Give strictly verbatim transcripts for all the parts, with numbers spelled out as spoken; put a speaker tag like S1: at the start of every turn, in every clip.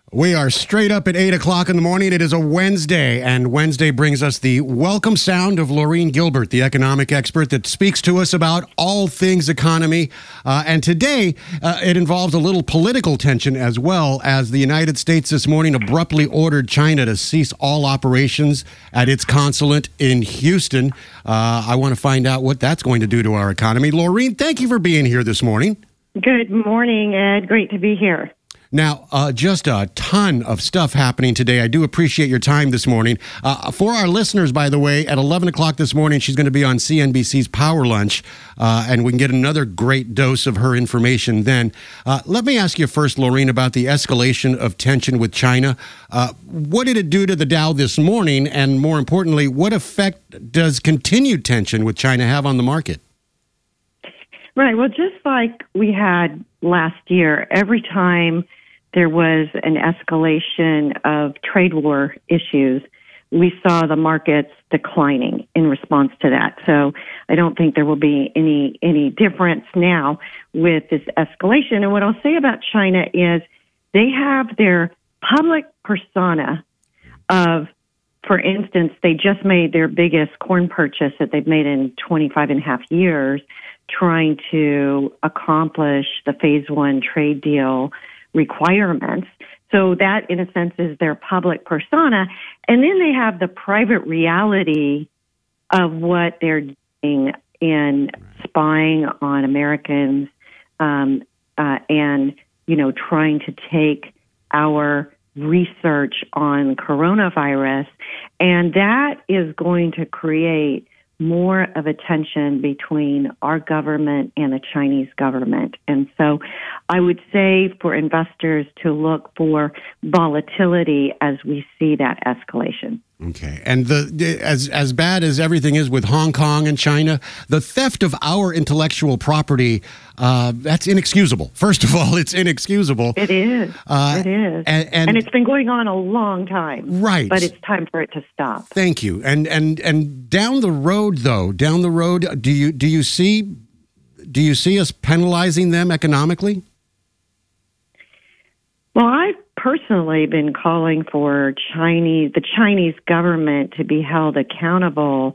S1: We are straight up at eight o'clock in the morning. It is a Wednesday, and Wednesday brings us the welcome sound of Laureen Gilbert, the economic expert that speaks to us about all things economy. Uh, and today, uh, it involves a little political tension as well, as the United States this morning abruptly ordered China to cease all operations at its consulate in Houston. Uh, I want to find out what that's going to do to our economy. Laureen, thank you for being here this morning.
S2: Good morning, Ed. Great to be here.
S1: Now, uh, just a ton of stuff happening today. I do appreciate your time this morning. Uh, for our listeners, by the way, at eleven o'clock this morning, she's going to be on C N B C's Power Lunch, uh, and we can get another great dose of her information then. Uh, let me ask you first, Laureen, about the escalation of tension with China. Uh, what did it do to the Dow this morning? And more importantly, what effect does continued tension with China have on the market?
S2: Right. Well, just like we had last year, every time there was an escalation of trade war issues, we saw the markets declining in response to that. So I don't think there will be any any difference now with this escalation. And what I'll say about China is they have their public persona of, for instance, they just made their biggest corn purchase that they've made in twenty-five and a half years, trying to accomplish the phase one trade deal requirements. So that, in a sense, is their public persona. And then they have the private reality of what they're doing in spying on Americans um, uh, and, you know, trying to take our research on coronavirus. And that is going to create more of a tension between our government and the Chinese government. And so I would say for investors to look for volatility as we see that escalation.
S1: Okay. And the as as bad as everything is with Hong Kong and China, the theft of our intellectual property, uh, that's inexcusable. First of all, it's inexcusable.
S2: It is. Uh, it is.
S1: And, and,
S2: and it's been going on a long time.
S1: Right.
S2: But it's time for it to stop.
S1: Thank you. And and and down the road, though, down the road, do you do you see do you see us penalizing them economically?
S2: Well, I've personally been calling for Chinese, the Chinese government to be held accountable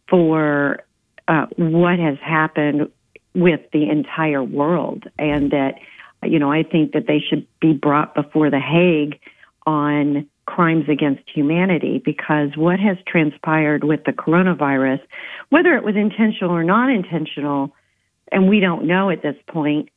S2: for uh, what has happened with the entire world. And that, you know, I think that they should be brought before the Hague on crimes against humanity, because what has transpired with the coronavirus, whether it was intentional or not intentional, and we don't know at this point,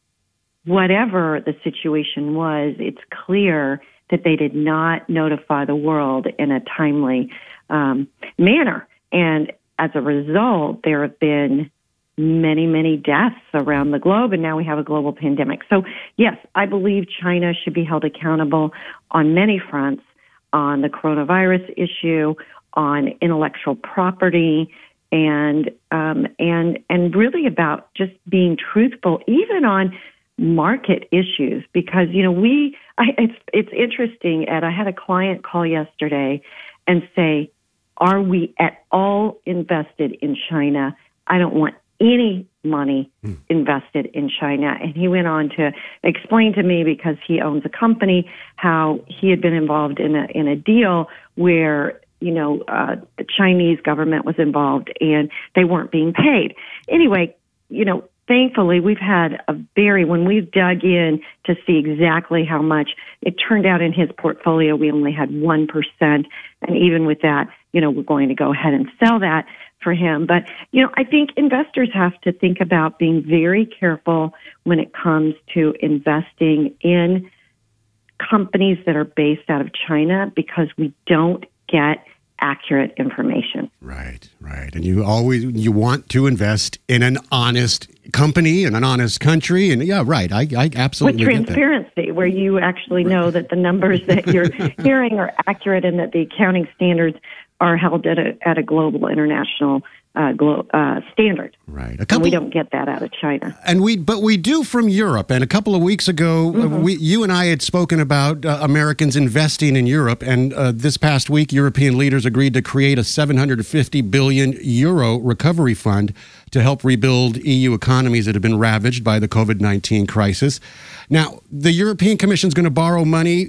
S2: whatever the situation was, it's clear that they did not notify the world in a timely um, manner. And as a result, there have been many, many deaths around the globe, and now we have a global pandemic. So, yes, I believe China should be held accountable on many fronts, on the coronavirus issue, on intellectual property, and um, and and really about just being truthful, even on market issues, because, you know, we, I, it's, it's interesting, Ed, I had a client call yesterday and say, are we at all invested in China? I don't want any money mm. invested in China. And he went on to explain to me, because he owns a company, how he had been involved in a, in a deal where, you know, uh, the Chinese government was involved and they weren't being paid. Anyway, you know, thankfully, we've had a very, when we've dug in to see exactly how much, it turned out in his portfolio, we only had one percent. And even with that, you know, we're going to go ahead and sell that for him. But, you know, I think investors have to think about being very careful when it comes to investing in companies that are based out of China, because we don't get accurate information.
S1: Right, right. And you always, you want to invest in an honest company and an honest country. And yeah, right. I, I absolutely
S2: With transparency, where you actually know that the numbers that you're hearing are accurate and that the accounting standards are held at a, at a global international uh, glo- uh, standard.
S1: Right.
S2: A couple, and we don't get that out of China.
S1: And we, but we do from Europe. And a couple of weeks ago, mm-hmm. uh, we, you and I had spoken about uh, Americans investing in Europe. And uh, this past week, European leaders agreed to create a seven hundred fifty billion euro recovery fund to help rebuild E U economies that have been ravaged by the COVID nineteen crisis. Now, the European Commission is going to borrow money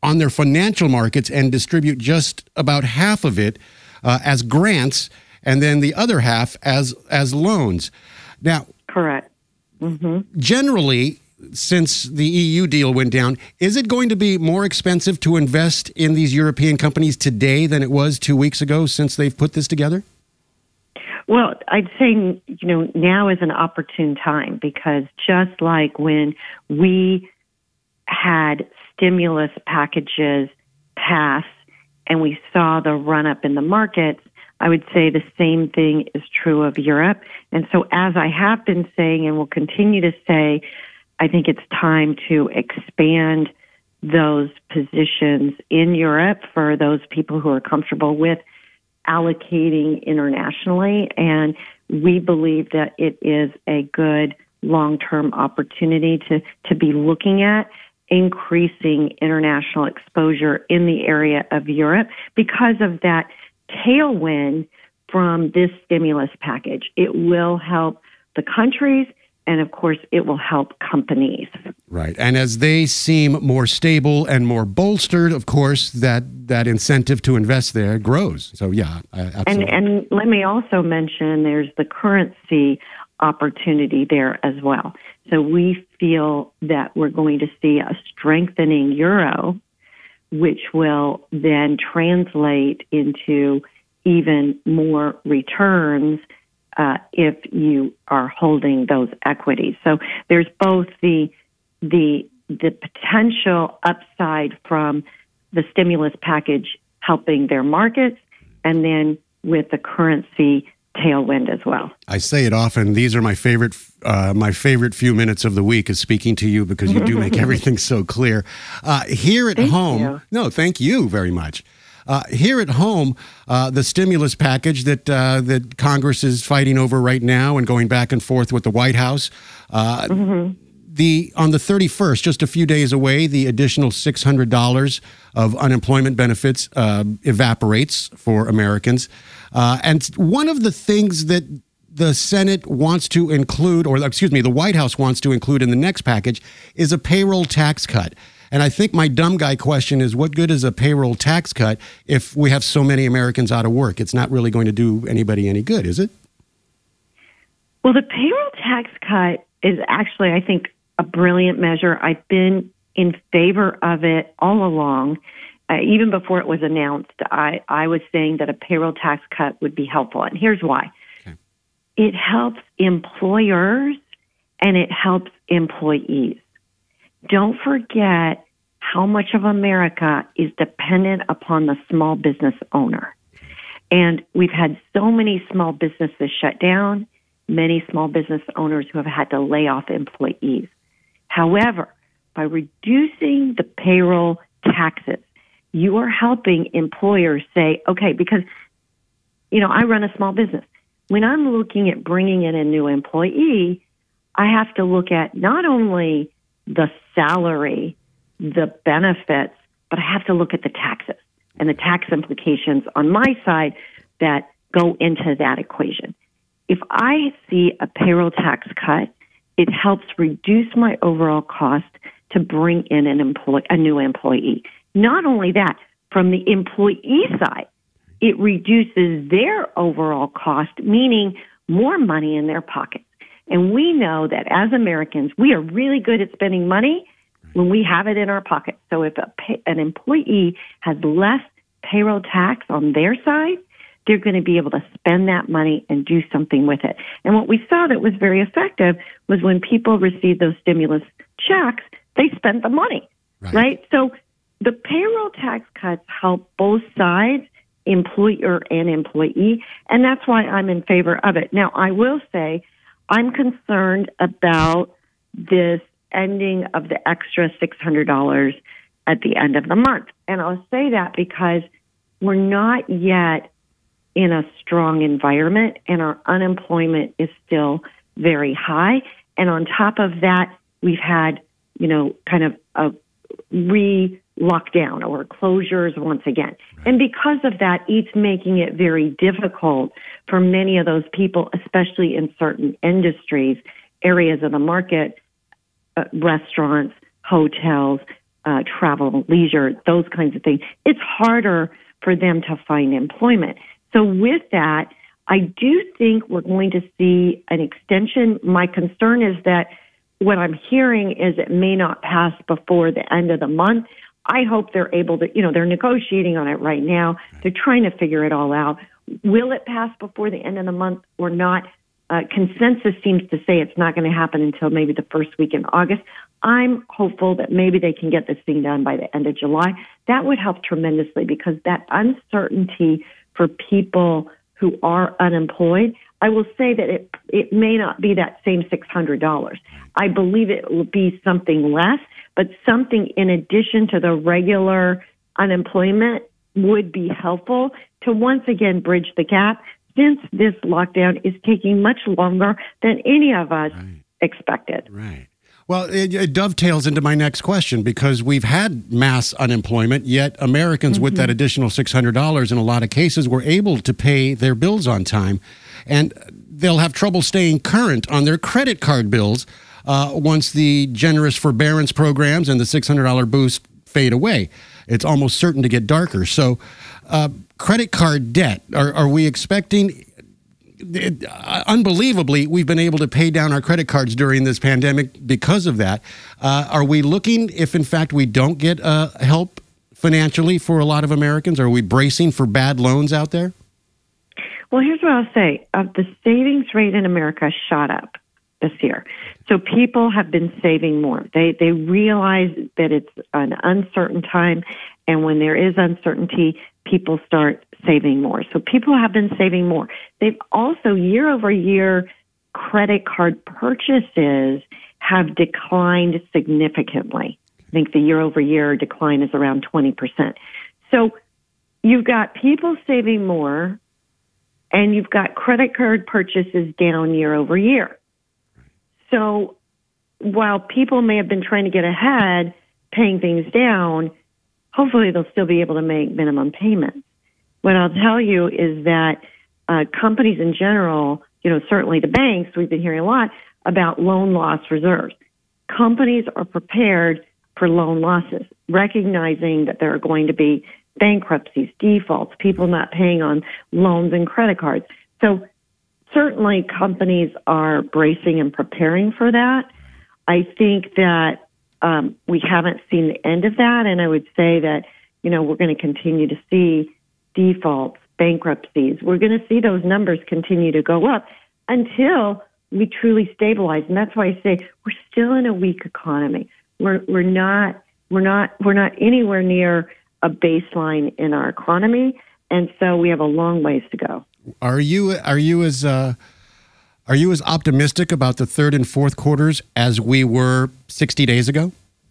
S1: on their financial markets and distribute just about half of it uh, as grants, and then the other half as as loans. Now,
S2: correct. Mm-hmm.
S1: Generally, since the E U deal went down, is it going to be more expensive to invest in these European companies today than it was two weeks ago since they've put this together?
S2: Well, I'd say, you know, now is an opportune time, because just like when we had stimulus packages pass and we saw the run up in the markets, I would say the same thing is true of Europe. And so, as I have been saying and will continue to say, I think it's time to expand those positions in Europe for those people who are comfortable with allocating internationally. And we believe that it is a good long-term opportunity to, to be looking at increasing international exposure in the area of Europe because of that tailwind from this stimulus package. It will help the countries, and of course, it will help companies.
S1: Right. And as they seem more stable and more bolstered, of course, that, that incentive to invest there grows. So, yeah, absolutely.
S2: And, and let me also mention there's the currency opportunity there as well. So we feel that we're going to see a strengthening euro, which will then translate into even more returns uh, if you are holding those equities. So there's both the the the potential upside from the stimulus package helping their markets, and then with the currency tailwind as well.
S1: I say it often. These are my favorite, uh, my favorite few minutes of the week is speaking to you, because you do make everything so clear. Uh, here at
S2: thank
S1: home,
S2: you.
S1: no, thank you very much. Uh, here at home, uh, the stimulus package that uh, that Congress is fighting over right now and going back and forth with the White House. Uh, mm-hmm. The on the thirty-first, just a few days away, the additional six hundred dollars of unemployment benefits uh, evaporates for Americans. Uh, and one of the things that the Senate wants to include, or excuse me, the White House wants to include in the next package is a payroll tax cut. And I think my dumb guy question is, what good is a payroll tax cut if we have so many Americans out of work? It's not really going to do anybody any good, is it?
S2: Well, the payroll tax cut is actually, I think, a brilliant measure. I've been in favor of it all along. Uh, even before it was announced, I, I was saying that a payroll tax cut would be helpful. And here's why. Okay. It helps employers and it helps employees. Don't forget how much of America is dependent upon the small business owner. And we've had so many small businesses shut down, many small business owners who have had to lay off employees. However, by reducing the payroll taxes, you are helping employers say, okay, because, you know, I run a small business. When I'm looking at bringing in a new employee, I have to look at not only the salary, the benefits, but I have to look at the taxes and the tax implications on my side that go into that equation. If I see a payroll tax cut, it helps reduce my overall cost to bring in an employee, a new employee. Not only that, from the employee side, it reduces their overall cost, meaning more money in their pockets. And we know that as Americans, we are really good at spending money when we have it in our pockets. So if a pay, an employee has less payroll tax on their side, they're going to be able to spend that money and do something with it. And what we saw that was very effective was when people received those stimulus checks, they spent the money, right? right? So the payroll tax cuts help both sides, employer and employee, and that's why I'm in favor of it. Now, I will say I'm concerned about this ending of the extra six hundred dollars at the end of the month. And I'll say that because we're not yet in a strong environment and our unemployment is still very high. And on top of that, we've had, you know, kind of a re-lockdown or closures once again. Right. And because of that, it's making it very difficult for many of those people, especially in certain industries, areas of the market, uh, restaurants, hotels, uh, travel, leisure, those kinds of things. It's harder for them to find employment. So with that, I do think we're going to see an extension. My concern is that what I'm hearing is it may not pass before the end of the month. I hope they're able to, you know, they're negotiating on it right now. They're trying to figure it all out. Will it pass before the end of the month or not? Uh, consensus seems to say it's not going to happen until maybe the first week in August. I'm hopeful that maybe they can get this thing done by the end of July. That would help tremendously because that uncertainty for people who are unemployed, I will say that it it may not be that same six hundred dollars. I believe it will be something less, but something in addition to the regular unemployment would be helpful to once again bridge the gap since this lockdown is taking much longer than any of us right. expected.
S1: Right. Well, it, it dovetails into my next question because we've had mass unemployment, yet Americans mm-hmm. with that additional six hundred dollars in a lot of cases were able to pay their bills on time, and they'll have trouble staying current on their credit card bills uh, once the generous forbearance programs and the six hundred dollars boost fade away. It's almost certain to get darker. So uh, credit card debt, are, are we expecting... It, uh, unbelievably, we've been able to pay down our credit cards during this pandemic because of that. Uh, are we looking, if in fact we don't get uh, help financially for a lot of Americans, are we bracing for bad loans out there?
S2: Well, here's what I'll say. Uh, the savings rate in America shot up this year. So people have been saving more. They, they realize that it's an uncertain time, and when there is uncertainty, people start saving more. So people have been saving more. They've also, year over year, credit card purchases have declined significantly. I think the year over year decline is around twenty percent. So you've got people saving more, and you've got credit card purchases down year over year. So while people may have been trying to get ahead, paying things down, hopefully they'll still be able to make minimum payments. What I'll tell you is that uh, companies in general, you know, certainly the banks, we've been hearing a lot about loan loss reserves. Companies are prepared for loan losses, recognizing that there are going to be bankruptcies, defaults, people not paying on loans and credit cards. So certainly companies are bracing and preparing for that. I think that um, we haven't seen the end of that, and I would say that, you know, we're going to continue to see defaults, bankruptcies. We're going to see those numbers continue to go up until we truly stabilize. And that's why I say we're still in a weak economy. We're we're not we're not we're not anywhere near a baseline in our economy, and so we have a long ways to go.
S1: Are you are you as uh, are you as optimistic about the third and fourth quarters as we were sixty days ago?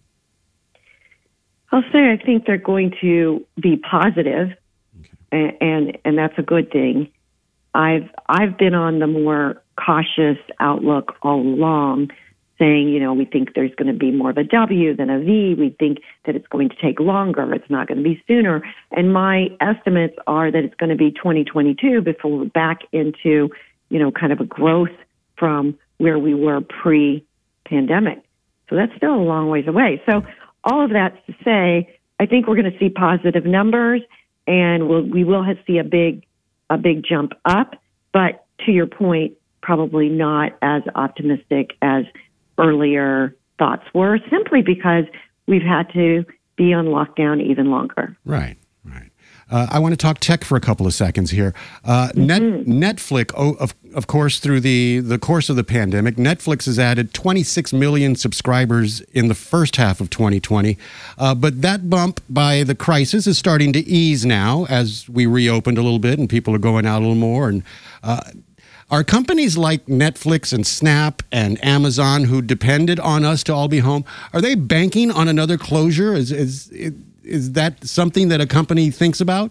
S2: I'll say I think they're going to be positive. And, and and that's a good thing. I've I've been on the more cautious outlook all along, saying, you know, we think there's going to be more of a W than a V. We think that it's going to take longer. It's not going to be sooner. And my estimates are that it's going to be twenty twenty-two before we're back into, you know, kind of a growth from where we were pre-pandemic. So that's still a long ways away. So all of that's to say, I think we're going to see positive numbers. And we'll, we will have, see a big, a big jump up, but to your point, probably not as optimistic as earlier thoughts were, simply because we've had to be on lockdown even longer.
S1: Right, right. Uh, I want to talk tech for a couple of seconds here. Uh, mm-hmm. Net, Netflix, oh, of, of course, through the, the course of the pandemic, Netflix has added twenty-six million subscribers in the first half of twenty twenty. Uh, but that bump by the crisis is starting to ease now as we reopened a little bit and people are going out a little more. And uh, are companies like Netflix and Snap and Amazon, who depended on us to all be home, are they banking on another closure? Is is it, Is that something that a company thinks about?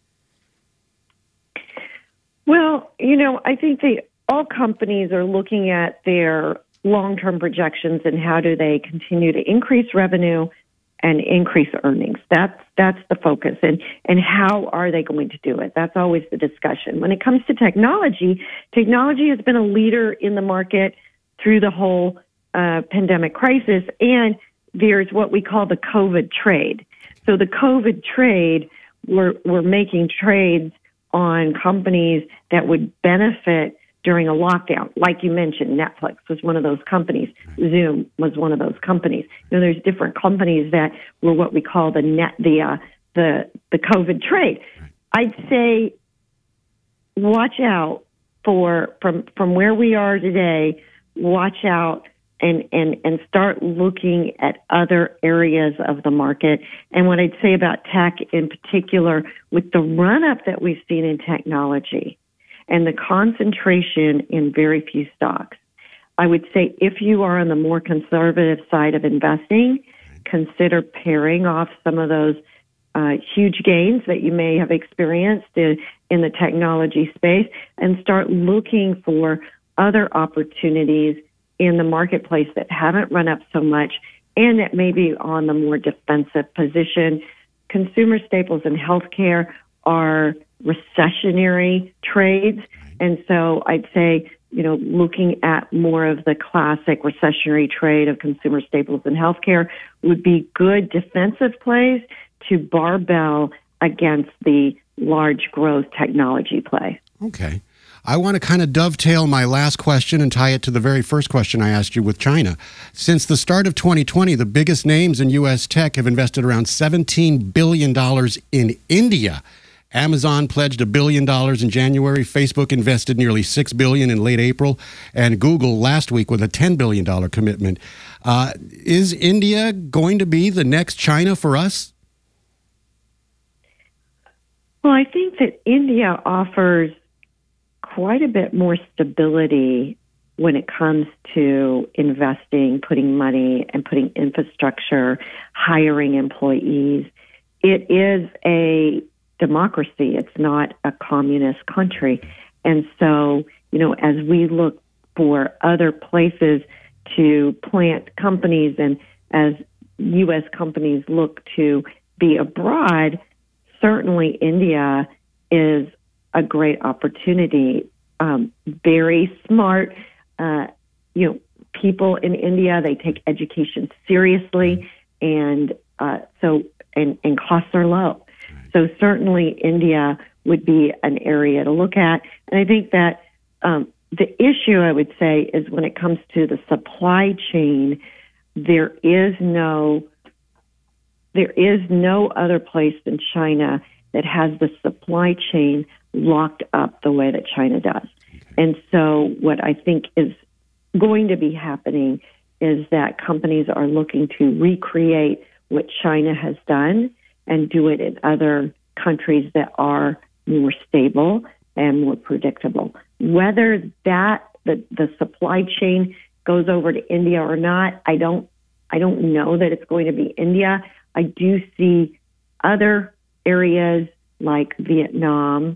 S2: Well, you know, I think they, all companies are looking at their long-term projections and how do they continue to increase revenue and increase earnings. That's that's the focus. And, and how are they going to do it? That's always the discussion. When it comes to technology, technology has been a leader in the market through the whole uh, pandemic crisis. And there's what we call the COVID trade. So the COVID trade, we're, we're making trades on companies that would benefit during a lockdown. Like you mentioned, Netflix was one of those companies. Zoom was one of those companies. You know, there's different companies that were what we call the net, the, uh, the, the COVID trade. I'd say watch out for, from, from where we are today, watch out and, and, and start looking at other areas of the market. And what I'd say about tech in particular, with the run-up that we've seen in technology and the concentration in very few stocks, I would say if you are on the more conservative side of investing, consider paring off some of those uh, huge gains that you may have experienced in, in the technology space and start looking for other opportunities in the marketplace that haven't run up so much and that may be on the more defensive position. Consumer staples and healthcare are recessionary trades. And so I'd say, you know, looking at more of the classic recessionary trade of consumer staples and healthcare would be good defensive plays to barbell against the large growth technology play.
S1: Okay. I want to kind of dovetail my last question and tie it to the very first question I asked you with China. Since the start of twenty twenty, the biggest names in U S tech have invested around seventeen billion dollars in India. Amazon pledged a billion dollars in January. Facebook invested nearly six billion dollars in late April. And Google last week with a ten billion dollars commitment. Uh, is India going to be the next China for us?
S2: Well, I think that India offers quite a bit more stability when it comes to investing, putting money and putting infrastructure, hiring employees. It is a democracy. It's not a communist country. And so, you know, as we look for other places to plant companies and as U S companies look to be abroad, certainly India is a great opportunity. Um, very smart, uh, you know, people in India. They take education seriously, and uh, so and, and costs are low. So certainly India would be an area to look at. And I think that um, the issue, I would say, is when it comes to the supply chain, there is no there is no other place than China that has the supply chain locked up the way that China does. And so what I think is going to be happening is that companies are looking to recreate what China has done and do it in other countries that are more stable and more predictable. Whether that the, the supply chain goes over to India or not, I don't I don't know that it's going to be India. I do see other areas like Vietnam,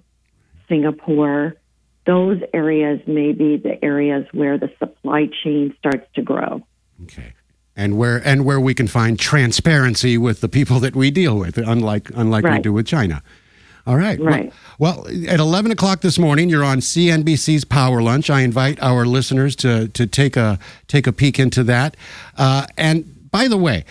S2: Singapore. Those areas may be the areas where the supply chain starts to grow. Okay.
S1: And where and where we can find transparency with the people that we deal with, unlike unlike
S2: right.
S1: we do with China. All right.
S2: Right.
S1: Well, well, at eleven o'clock this morning, you're on C N B C's Power Lunch. I invite our listeners to to take a take a peek into that. Uh, and by the way,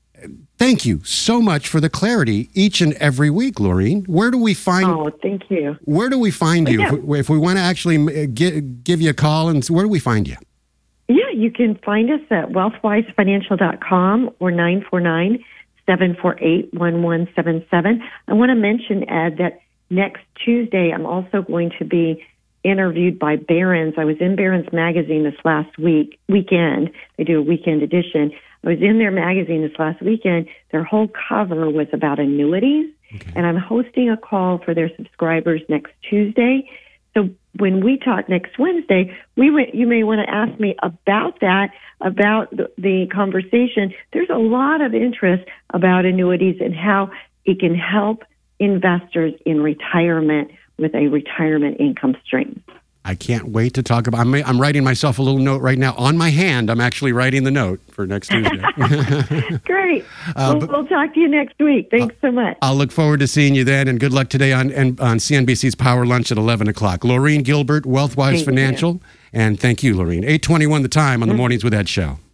S1: thank you so much for the clarity each and every week, Laureen. Where do we find?
S2: Oh, thank you.
S1: Where do we find you?
S2: Yeah.
S1: If, we, if we want to actually give, give you a call, and where do we find you?
S2: Yeah, you can find us at wealth wise financial dot com or nine four nine, seven four eight, one one seven seven. I want to mention, Ed, that next Tuesday I'm also going to be interviewed by Barron's. I was in Barron's Magazine this last week, weekend. They do a weekend edition. I was in their magazine this last weekend. Their whole cover was about annuities, okay. And I'm hosting a call for their subscribers next Tuesday. So when we talk next Wednesday, we w- you may want to ask me about that, about the, the conversation. There's a lot of interest about annuities and how it can help investors in retirement with a retirement income stream.
S1: I can't wait to talk about. I'm, I'm writing myself a little note right now on my hand. I'm actually writing the note for next Tuesday.
S2: Great.
S1: Uh,
S2: we'll, we'll talk to you next week. Thanks
S1: uh,
S2: so much.
S1: I'll look forward to seeing you then, and good luck today on and on C N B C's Power Lunch at eleven o'clock. Laureen Gilbert, WealthWise
S2: Thank
S1: Financial,
S2: you.
S1: and thank you, Laureen. eight twenty-one the time on the Mornings with Ed show.